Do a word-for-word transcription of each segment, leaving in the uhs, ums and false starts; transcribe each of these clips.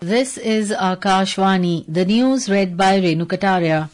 This is Akashvani. The news read by Renu Kataria.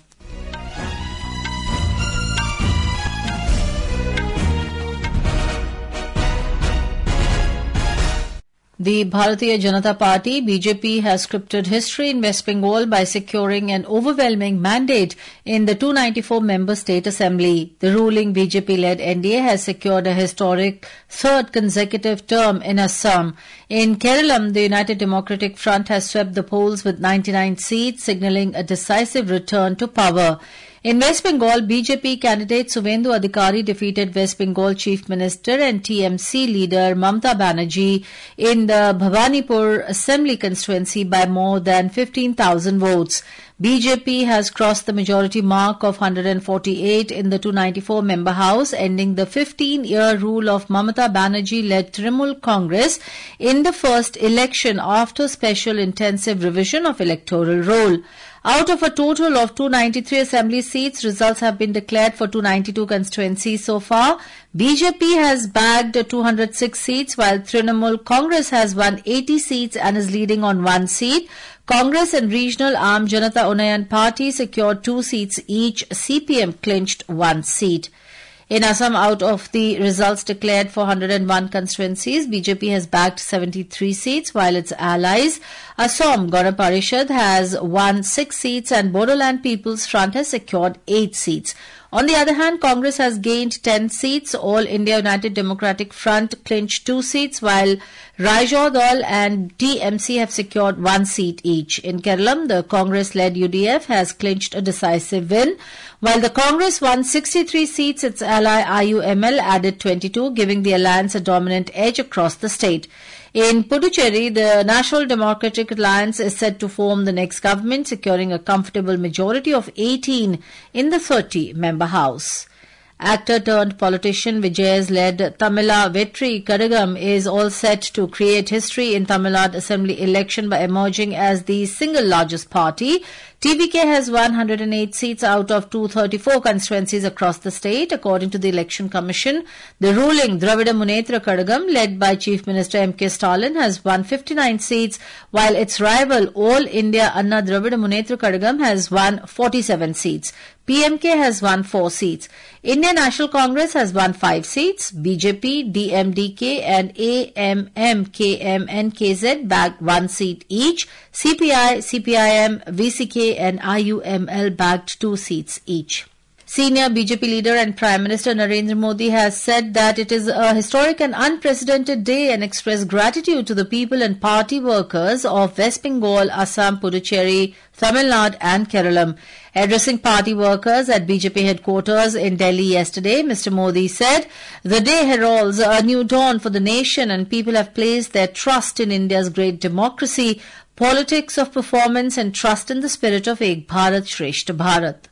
The Bharatiya Janata Party, B J P, has scripted history in West Bengal by securing an overwhelming mandate in the two hundred ninety-four member state assembly. The ruling B J P-led N D A has secured a historic third consecutive term in Assam. In Kerala, the United Democratic Front has swept the polls with ninety-nine seats, signalling a decisive return to power. In West Bengal, B J P candidate Suvendu Adhikari defeated West Bengal Chief Minister and T M C leader Mamata Banerjee in the Bhavanipur Assembly constituency by more than fifteen thousand votes. B J P has crossed the majority mark of one hundred forty-eight in the two hundred ninety-four member house, ending the fifteen-year rule of Mamata Banerjee-led Trinamool Congress in the first election after special intensive revision of electoral roll. Out of a total of two hundred ninety-three assembly seats, results have been declared for two hundred ninety-two constituencies so far. B J P has bagged two hundred six seats, while Trinamool Congress has won eighty seats and is leading on one seat. Congress and Regional Aam Janata Unnayan Party secured two seats each. C P M clinched one seat. In Assam, out of the results declared for one hundred one constituencies, B J P has bagged seventy-three seats, while its allies, Assam Gana Parishad, has won six seats and Bodoland People's Front has secured eight seats. On the other hand, Congress has gained ten seats. All India United Democratic Front clinched two seats, while Raijo Dal and T M C have secured one seat each. In Kerala, the Congress-led U D F has clinched a decisive win. While the Congress won sixty-three seats, its ally I U M L added twenty-two, giving the alliance a dominant edge across the state. In Puducherry, the National Democratic Alliance is set to form the next government, securing a comfortable majority of eighteen in the thirty member house. Actor turned politician Vijay's led Tamila Vetri Kadagam is all set to create history in Tamil Nadu Assembly election by emerging as the single largest party. T V K has won one hundred eight seats out of two hundred thirty-four constituencies across the state. According to the Election Commission, the ruling Dravida Munnetra Kadagam, led by Chief Minister M K Stalin, has won fifty-nine seats, while its rival All India Anna Dravida Munnetra Kadagam has won forty-seven seats. P M K has won four seats. Indian National Congress has won five seats. B J P, D M D K and A M M, K M and K Z bagged one seat each. C P I, C P I M, V C K and I U M L bagged two seats each. Senior B J P leader and Prime Minister Narendra Modi has said that it is a historic and unprecedented day and expressed gratitude to the people and party workers of West Bengal, Assam, Puducherry, Tamil Nadu and Kerala. Addressing party workers at B J P headquarters in Delhi yesterday, Mister Modi said, "The day heralds a new dawn for the nation and people have placed their trust in India's great democracy, politics of performance and trust in the spirit of Ek Bharat Shreshth Bharat."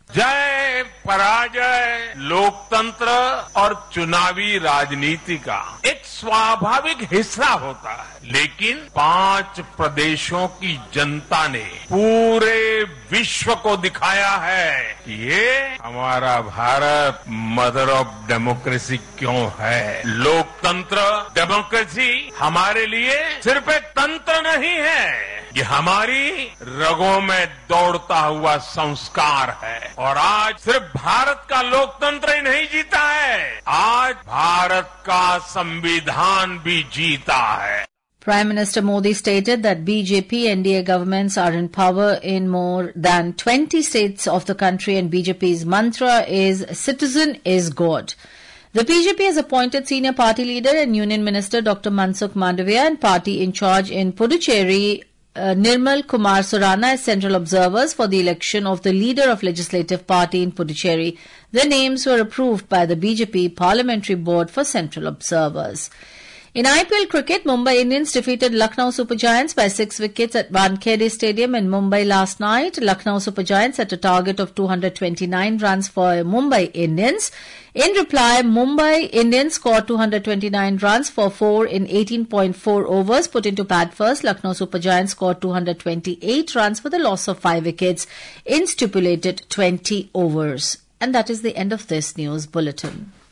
जय पराजय लोकतंत्र और चुनावी राजनीति का एक स्वाभाविक हिस्सा होता है, लेकिन पांच प्रदेशों की जनता ने पूरे विश्व को दिखाया है कि ये हमारा भारत मदर ऑफ डेमोक्रेसी क्यों है। लोकतंत्र डेमोक्रेसी हमारे लिए सिर्फ एक तंत्र नहीं है, ये हमारी रगों में दौड़ता हुआ संस्कार है। और आज सिर्फ भारत का लोकतंत्र ही नहीं जीता है, आज भारत का संविधान भी जीता है। Prime Minister Modi stated that B J P N D A governments are in power in more than twenty states of the country and B J P's mantra is "Citizen is God." The B J P has appointed senior party leader and Union Minister Doctor Mansukh Mandavia and party in charge in Puducherry, Uh, Nirmal Kumar Surana as central observers for the election of the leader of Legislative Party in Puducherry. Their names were approved by the B J P Parliamentary Board for central observers. In I P L cricket, Mumbai Indians defeated Lucknow Super Giants by six wickets at Wankhede Stadium in Mumbai last night. Lucknow Super Giants set a target of two hundred twenty-nine runs for Mumbai Indians. In reply, Mumbai Indians scored two hundred twenty-nine runs for four in eighteen point four overs put into bat first. Lucknow Super Giants scored two hundred twenty-eight runs with a loss of five wickets in stipulated twenty overs. And that is the end of this news bulletin.